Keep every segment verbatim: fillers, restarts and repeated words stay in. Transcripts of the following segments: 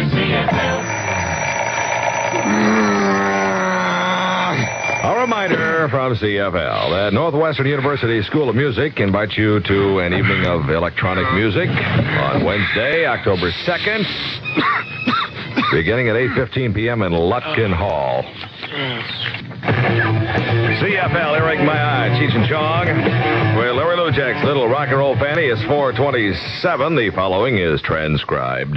A reminder from C F L that Northwestern University School of Music invites you to an evening of electronic music on Wednesday, October second, beginning at eight fifteen p.m. in Lutkin Hall. C F L, Eric Maya, Cheech and Chong, where Larry Lujak's Little Rock and Roll Fanny is four twenty-seven. The following is transcribed.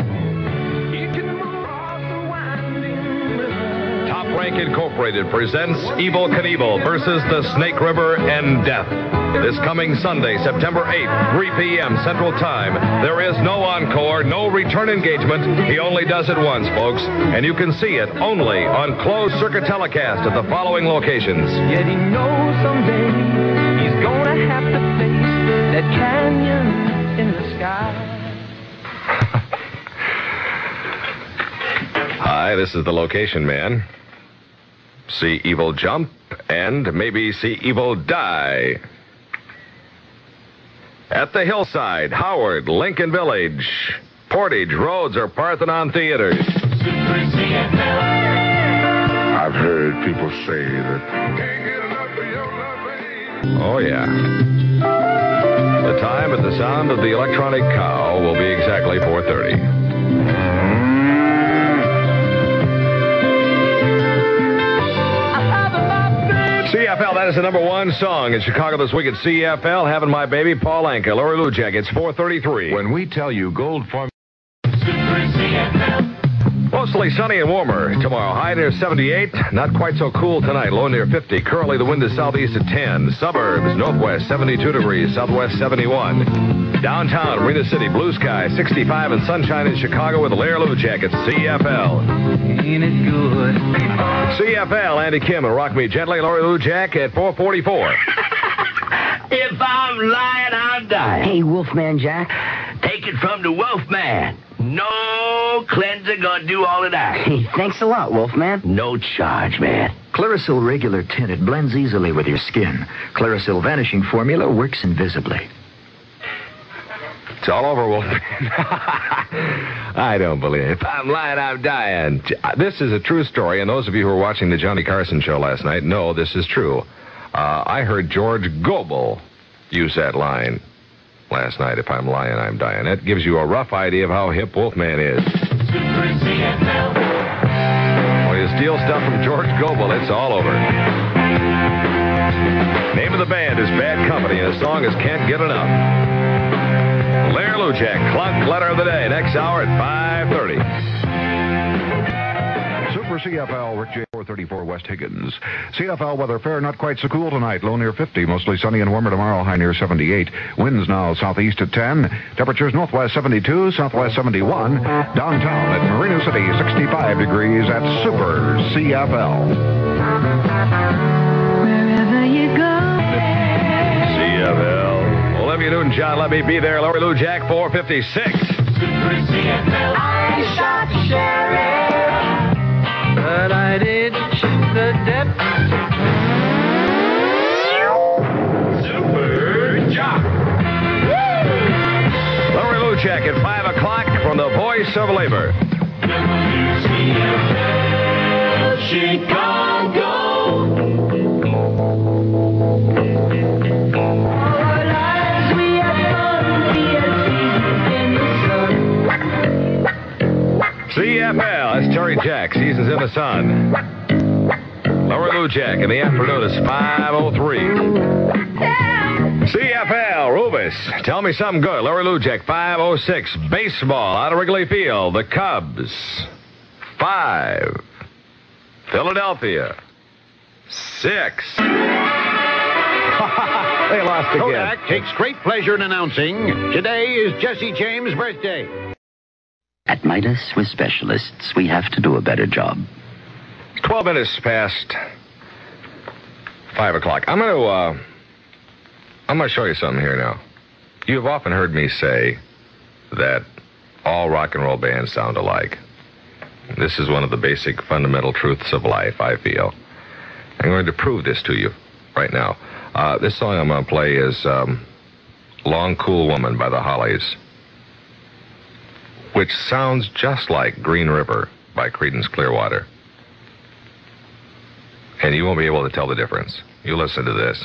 Top Rank Incorporated presents Evel Knievel versus the Snake River and Death. This coming Sunday, September eighth, three p.m. Central Time. There is no encore, no return engagement. He only does it once, folks. And you can see it only on closed circuit telecast at the following locations. Yet he knows someday he's gonna have to face that canyon in the sky. Hi, this is the location man. See Evel jump and maybe see Evel die. At the Hillside, Howard, Lincoln Village, Portage, Rhodes, or Parthenon Theaters. I've heard people say that. Oh, yeah. The time and the sound of the electronic cow will be exactly four thirty. C F L, that is the number one song in Chicago this week at C F L. Having My Baby, Paul Anka, Lori Lujak. It's four thirty-three. When we tell you Gold Farm. Mostly sunny and warmer tomorrow. High near seventy-eight. Not quite so cool tonight. Low near fifty. Currently the wind is southeast at ten. Suburbs, northwest seventy-two degrees. Southwest seventy-one. Downtown, Marina City, blue sky, sixty-five and sunshine in Chicago with Larry Lujak at C F L. Ain't it good? C F L, Andy Kim and Rock Me Gently. Larry Lujak at four forty-four. If I'm lying, I'm dying. Hey, Wolfman Jack. Take it from the Wolfman. No cleanser gonna do all of that. Hey, thanks a lot, Wolfman. No charge, man. Clarisil Regular Tinted blends easily with your skin. Clarisil Vanishing Formula works invisibly. It's all over, Wolfman. I don't believe it. If I'm lying, I'm dying. This is a true story, and those of you who were watching the Johnny Carson show last night know this is true. Uh, I heard George Gobel use that line last night. If I'm lying, I'm dying. That gives you a rough idea of how hip Wolfman is. When you steal stuff from George Gobel, it's all over. Name of the band is Bad Company, and the song is Can't Get Enough. Larry Lujak, Clunk Letter of the Day, next hour at five thirty. Super C F L, Rick J. four thirty-four West Higgins. C F L weather fair, not quite so cool tonight. Low near fifty, mostly sunny and warmer tomorrow, high near seventy-eight. Winds now southeast at ten. Temperatures northwest seventy-two, southwest seventy-one. Downtown at Marina City, sixty-five degrees at Super C F L. Wherever you go. C F L. Olivia Newton-John, let me be there. Larry Lujak, four fifty-six. I shot the sheriff, but I didn't shoot the deputy. Super Jock. Larry Lujak at five o'clock from the Voice of Labor. Chicago. C F L, that's Terry Jack, Seasons in the Sun. Larry Lujak in the afternoon is five oh three. C F L, Rubus, tell me something good. Larry Lujak, five oh six. Baseball out of Wrigley Field, the Cubs, five. Philadelphia, six. They lost again. Kodak takes great pleasure in announcing today is Jesse James' birthday. At Midas Swiss Specialists, we have to do a better job. Twelve minutes past five o'clock. I'm going to, uh, I'm going to show you something here now. You've often heard me say that all rock and roll bands sound alike. This is one of the basic fundamental truths of life, I feel. I'm going to prove this to you right now. Uh, this song I'm going to play is um, Long Cool Woman by the Hollies. which sounds just like Green River by Creedence Clearwater. And you won't be able to tell the difference. You listen to this.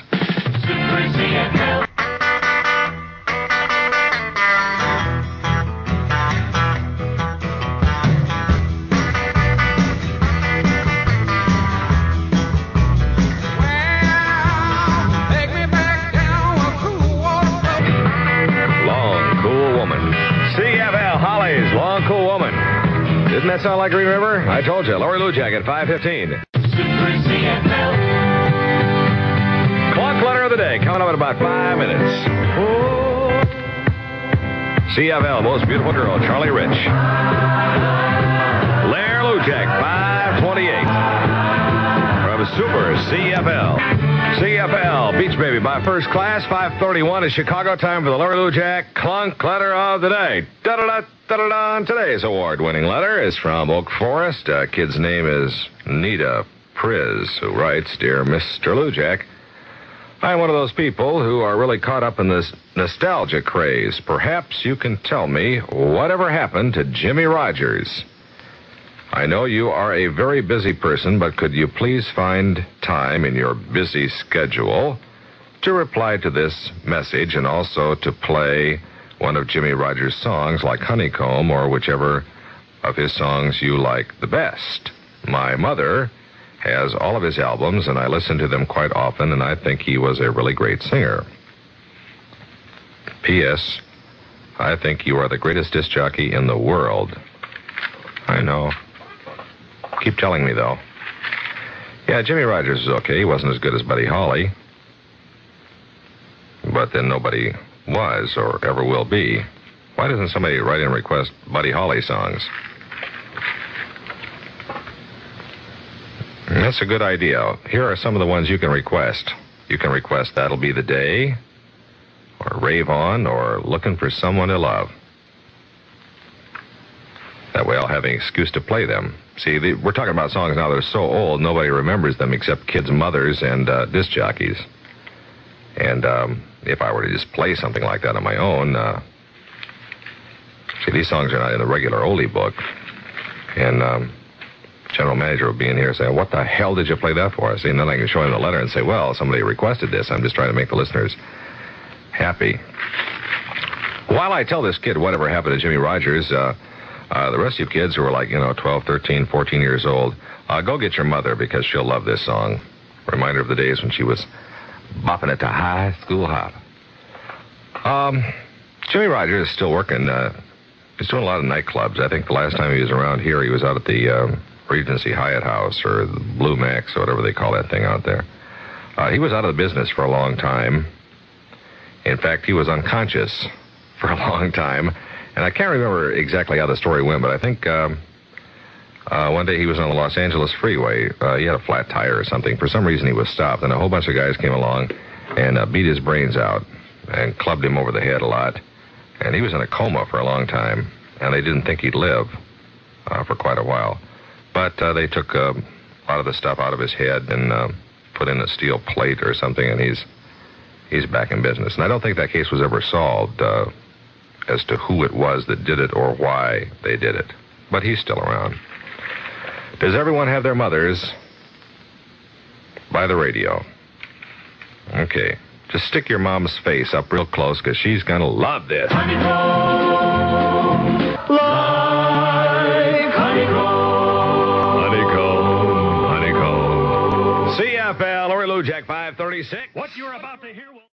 Long, cool woman. C F L, Holly's Long, Cool Woman. Didn't that sound like Green River? I told you. Lori Lujak at five fifteen. Clock letter of the day coming up in about five minutes. C F L, most beautiful girl, Charlie Rich. Lair Lujak, five twenty-eight. From Super C F L. C F L, Beach Baby by First Class, five thirty-one is Chicago time for the Lori Lujak Clunk letter of the day. Da-da-da, da-da-da. Today's award-winning letter is from Oak Forest. Uh, kid's name is Nita Priz, who writes, Dear Mister Lujak, I'm one of those people who are really caught up in this nostalgia craze. Perhaps you can tell me whatever happened to Jimmy Rogers. I know you are a very busy person, but could you please find time in your busy schedule to reply to this message and also to play one of Jimmy Rogers' songs like Honeycomb or whichever of his songs you like the best? My mother has all of his albums, and I listen to them quite often, and I think he was a really great singer. P S. I think you are the greatest disc jockey in the world. I know. Keep telling me, though. Yeah, Jimmy Rogers is okay. He wasn't as good as Buddy Holly. But then nobody was or ever will be. Why doesn't somebody write in and request Buddy Holly songs? That's a good idea. Here are some of the ones you can request. You can request That'll Be the Day, or Rave On, or Looking for Someone to Love. That way I'll have an excuse to play them. See, the, we're talking about songs now that are so old, nobody remembers them except kids' mothers and uh, disc jockeys. And um, if I were to just play something like that on my own, uh, see, these songs are not in the regular oldie book. And um, general manager would be in here saying, what the hell did you play that for? I see, and then I can show him the letter and say, well, somebody requested this. I'm just trying to make the listeners happy. While I tell this kid whatever happened to Jimmy Rogers, uh, uh, the rest of you kids who are like, you know, twelve, thirteen, fourteen years old, uh, go get your mother because she'll love this song. Reminder of the days when she was bopping it to high school hop. Um, Jimmy Rogers is still working. Uh, he's doing a lot of nightclubs. I think the last time he was around here, he was out at the uh, Regency Hyatt House or the Blue Max or whatever they call that thing out there. Uh, he was out of the business for a long time. In fact, he was unconscious for a long time. And I can't remember exactly how the story went, but I think um, uh, one day he was on the Los Angeles freeway. Uh, he had a flat tire or something. For some reason, he was stopped, and a whole bunch of guys came along and uh, beat his brains out and clubbed him over the head a lot. And he was in a coma for a long time, and they didn't think he'd live uh, for quite a while. But uh, they took uh, a lot of the stuff out of his head and uh, put in a steel plate or something, and he's he's back in business. And I don't think that case was ever solved uh, as to who it was that did it or why they did it. But he's still around. Does everyone have their mothers by the radio? Okay. Just stick your mom's face up real close, because she's going to love this. Honeycomb, like honeycomb. Honeycomb, honeycomb. C F L, Lori Lujak, five thirty-six. What you're about to hear will...